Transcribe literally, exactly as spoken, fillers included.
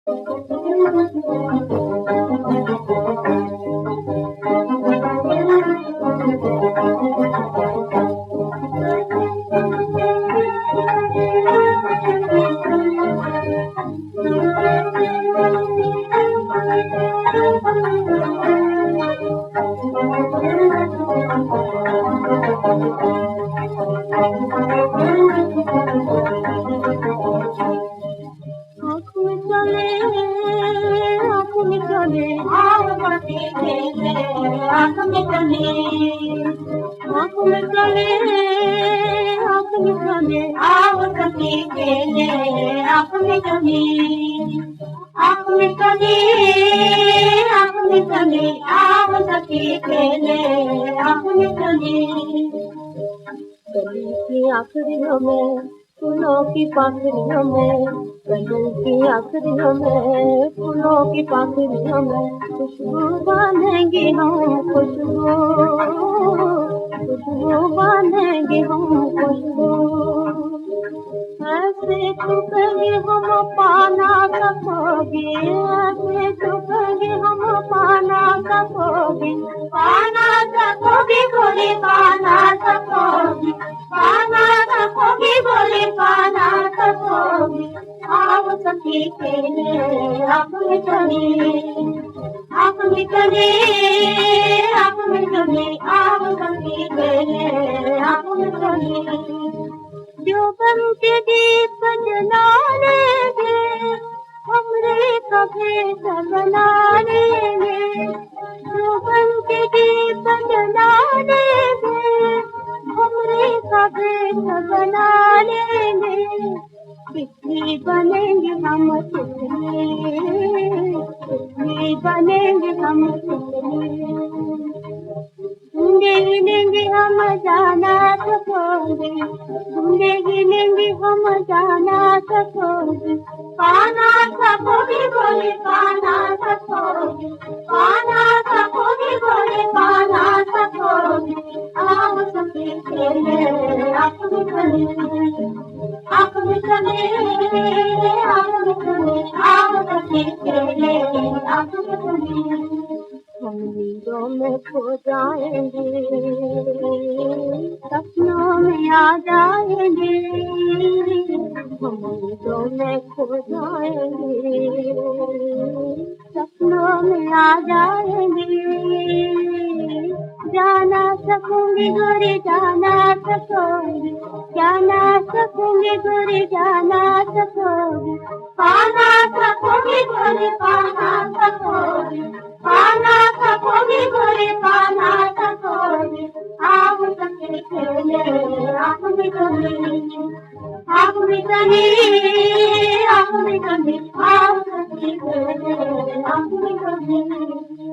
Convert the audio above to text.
आखिरियों में फूलों की पाखरियों में, गलियों की आखिरियों में फूलों की पाखरियों में खुशबू बांधेंगे हम खुशबू, खुशबू बांधेंगे हम खुशबू। ऐसे चुकेंगे हम पाना सकोगे, ऐसे चुकेंगे हम पाना सकोगे, पाना सकोगे गोरी पाना सकोगे, पाना सकोगे गोरी पाना सकोगे। आओ सखी खेले आप में चले, आप में चले, आप में चले, आओ सखी खेले आप में चले। जो बन के दीप जला लेंगे हमरे कभी बना लेंगे, जो बन के दीप जला लेंगे हमरे कभी बना लेंगे। तितली बनेंगे हम तितली, तितली बनेंगे हम तितली। ढूंढे गिनेंगे हम जाना सकोगे, ढूंढे गिनेंगे हम जाना सकोगे, पाना सकोगे गोरी पाना सकोगे, पाना सकोगे गोरी पाना सकोगे। आओ सखी खेले आप में चले, आप में चले, आप में चले, आओ सखी खेले आप में चले। हम नींदों में खो जाएंगे, सपनों में आ जाएंगे, हम नींदों में खो जाएंगे, सपनों में आ जाएंगे। जाना सकूंगी गोरी जाना सकूंगी, जाना सकूंगी गोरी जाना सकूंगी, पाना सकूंगी गोरी पाना सकूंगी, पाना सकोगे गोरी पाना सकोगे। आप सखी खेले आप में चले, आप में चले, आप में चले, आप सखी खेले आप में चले।